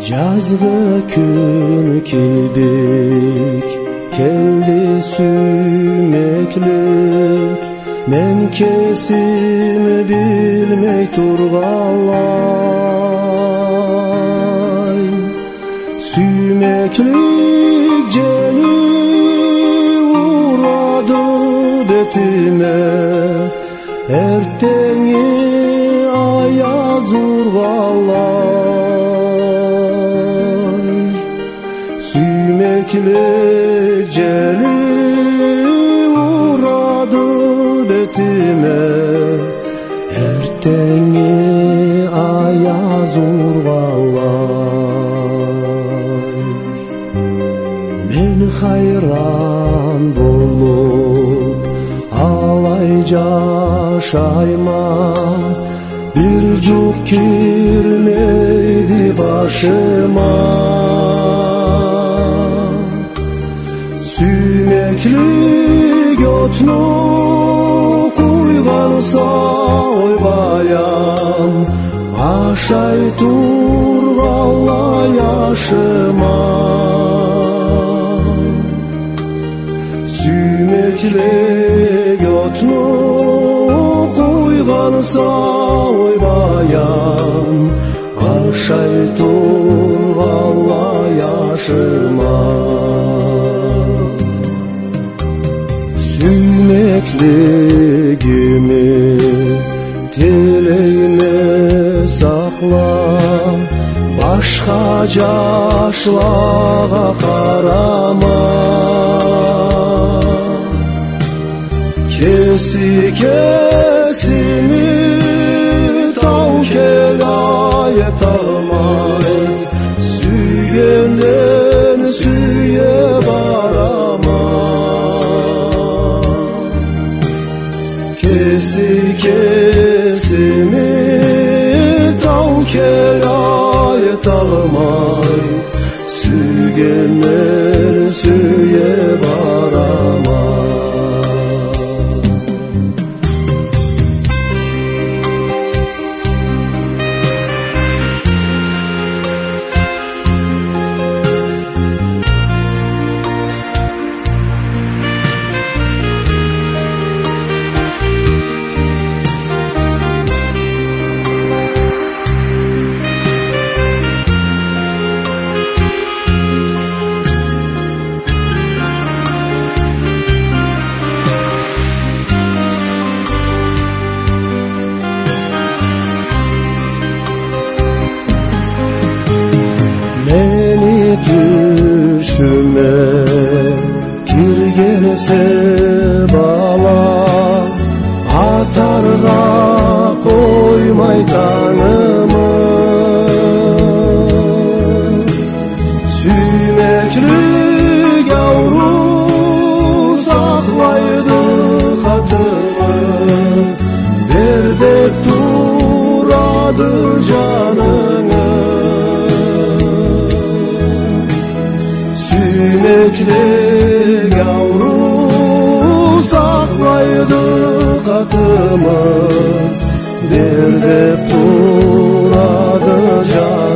Yazgı gün kildik, keldi sümeklik. Men kesim bilmey turgalay. Sümeklik jeli uradı betime, erteňi ayaz urgalay. Sümeklik jeli uradı betime, erteňi ayaz urgalay. Men hayran bolup alay jaşayman, bir juk kirmeydi başıma. Sümeklik otnu kuygansa oybayam, aşay turgalla yaşıma. Sümeklik otnu kuygansa oybayam, aşay turgalla yaşıma. Sümekligimi tileyme sakla, başka jaşlaga karama. Kesi kesimi tau kelay talmay, süygenden süye barama. Kesi kesimi tau kelay talmay, süygenden süye barama. Meni düşüme kirgense bala, atarga koymay tanımı. Sümeklik yavru saklaydı hatımı, berdep duradı canını. Sümeklik yavru saklaydı katımı, berdep duradı canını.